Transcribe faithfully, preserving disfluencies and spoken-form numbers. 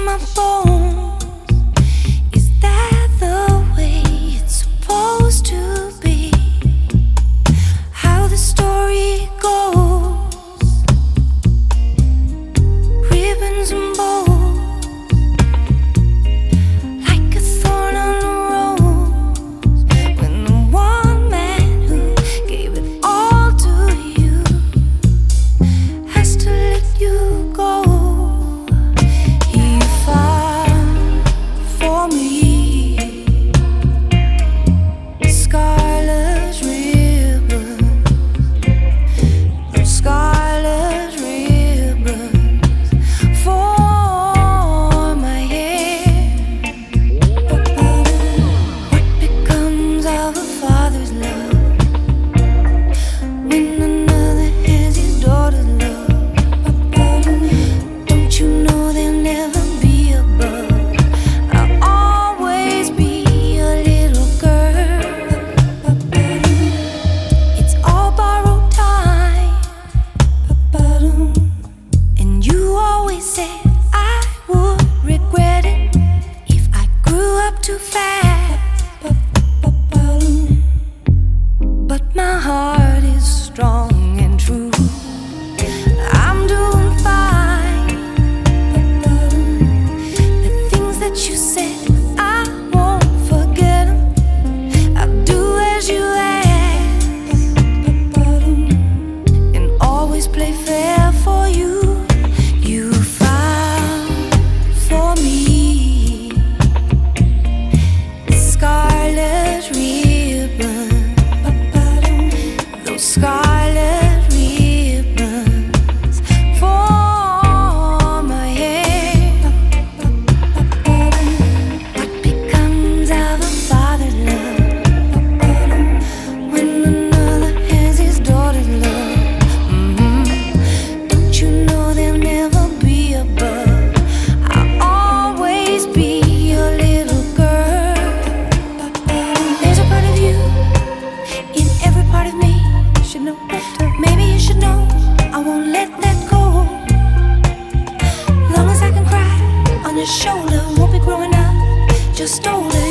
my bones. Is that the way it's supposed to be? How the story goes, ribbons and bows, like a thorn on a rose. When the one man who gave it all to you has to let you go. Too fast, but my heart is strong and true. I'm doing fine. The things that you said, I won't forget them. I'll do as you ask and always play fair for you. You found for me scarlet ribbons, those scarlet ribbons for my hair. What becomes of a father's love when another has his daughter's love? Mm-hmm. Don't you know there'll never be above? I'll always be your little girl. Maybe you should know I won't let that go. Long as I can cry on your shoulder, won't be growing up, just older.